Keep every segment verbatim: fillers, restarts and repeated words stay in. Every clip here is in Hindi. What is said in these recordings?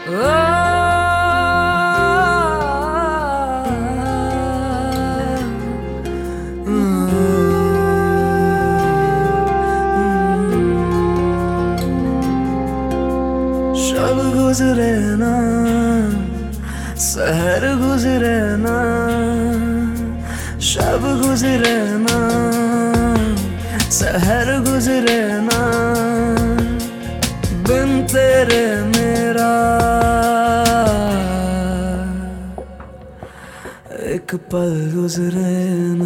शब गुजरे ना सहर गुजरे ना, शब गुजरे ना सहर गुजरे ना, बिन तेरे मेरा एक पल गुजरे ना।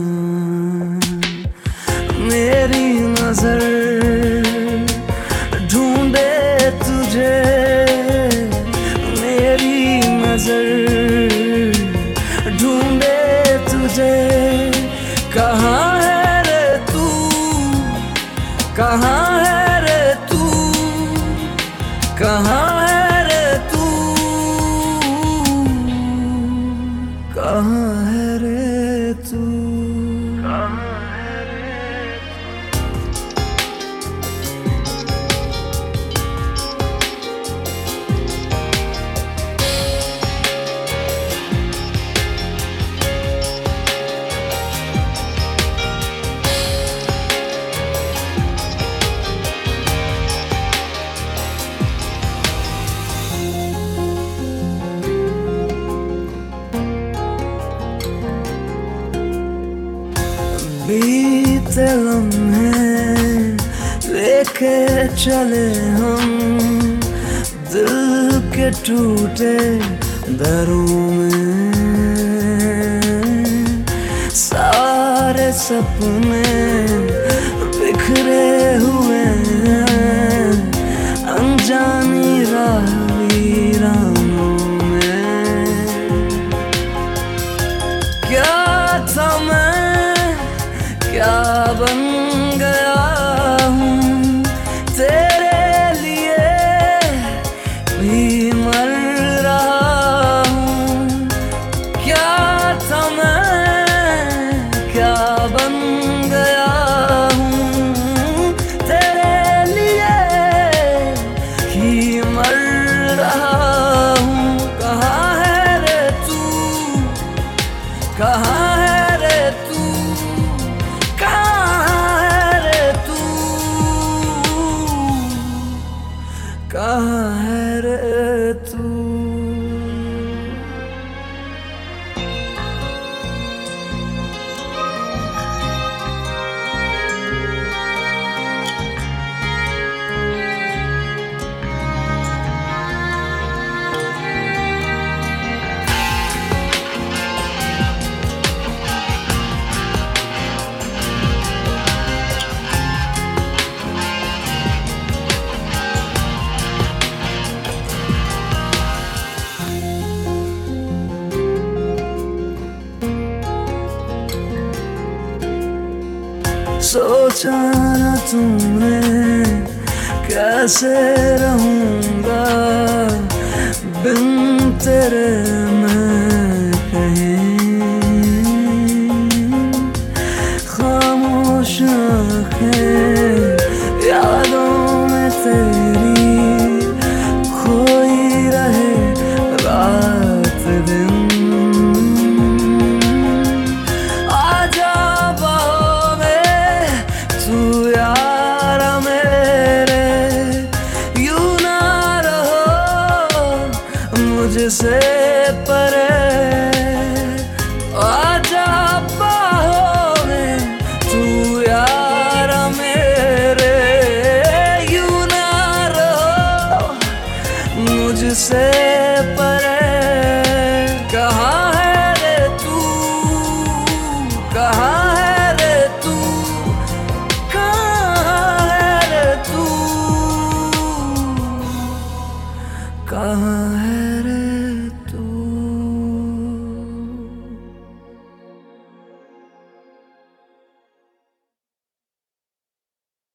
मेरी नजर ढूंढे तुझे, मेरी नजर ढूंढे तुझे, कहाँ है रे तू, कहाँ है रे तू, कहाँ है रे तू, कहाँ है रे तू, कहाँ है रे बीते लम्हे लेके चले हम दिल के टूटे दरों में, सारे सपने बिखरे हुए हैं अनजानी राह वीरानों में। क्या था मैं, क्या बन गया हूँ तेरे लिए भी मर रहा हूँ। क्या था मैं, क्या बन गया हूँ तेरे लिए ही मर रहा हूँ। कहाँ है रे तू, कहाँ है रे तू, कहाँ है रे तू, कहाँ है रे तू। सोचा न तूने कैसे रहूंगा बिन तेरे मैं कहीं, खामोश आँखें यादों में तेरी खोई रहे रात दिन। तू यार मेरे यूं ना रहो मुझसे परे, आजा बाहों में तू यार मेरे यूं ना रहो मुझसे